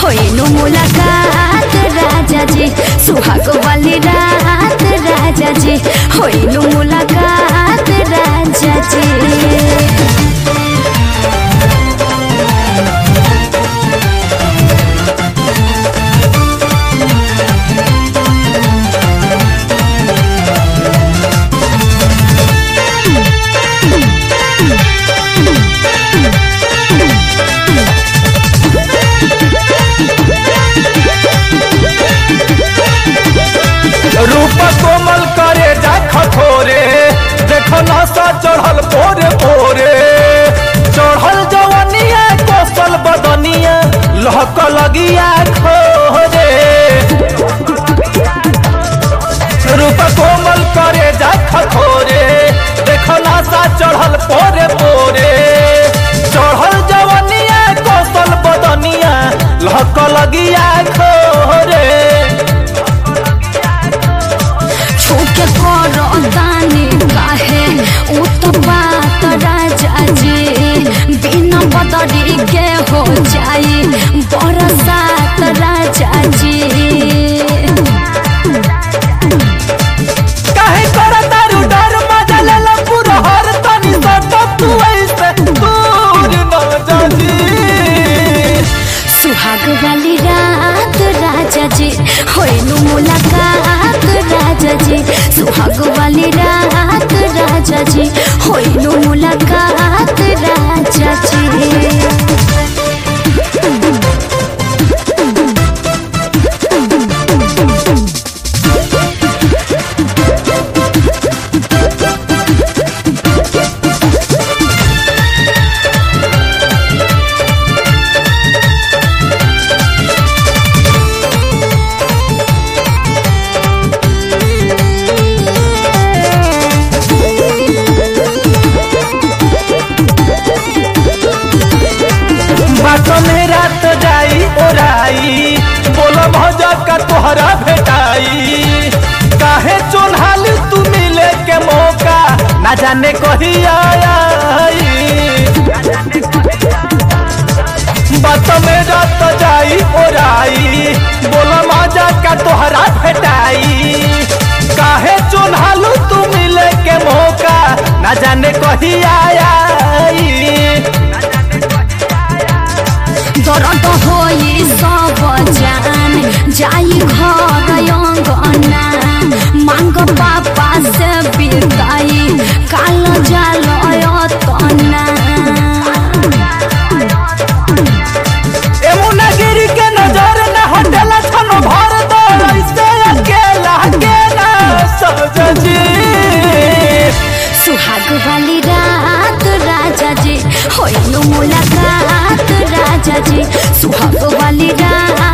होइनु मुलाकात राजा जी सुहाग वाली रात राजा जी होइनु मुलाकात राजा जी। रूप कोमल करे जा खथोरे देखो नशा चढ़ल पोरे पोरे चढ़ल जवनिया कोसल बदनिया लहक लगिया खोरे रूप कोमल करे जा खथोरे देखो नशा चढ़ल पोरे पोरे चढ़ल जवनिया कोसल बदनिया लहक लगिया खोरे छूके करो दानी काहे उतपात राजा जी बिना बदरी के हो जाई बरसात राजा जी। काहे करतारू डर मजा लेला पूरा हर तनी सट तू ऐसे दूर न जाजी सुहाग वाली रात राजा जी होइनु मुलाकात राजा जी सुहाग वाली रात राजा जी होइनु मुलाकात राजा जी। रात जाई ओराई बोला भजा का तोहरा भेटाई काहे चोन्हाल तू मिले के मौका ना जाने कही आई बात में रात जाई ओराई बोला मजा का तोहरा भेटाई काहे चोन्हाल तू मिले के मौका ना जाने कही आई दर्द होई सब जान जाई घर अंगना मांग पापा से बिदाई काल जाल तना एमुना गिरी के नजर न हटेला छनो भर दो ऐसे अकेला के ना सजजी सुहाग वाली रात राजा जी होइनु मुलाकात राजा जी सुहाग वाली रात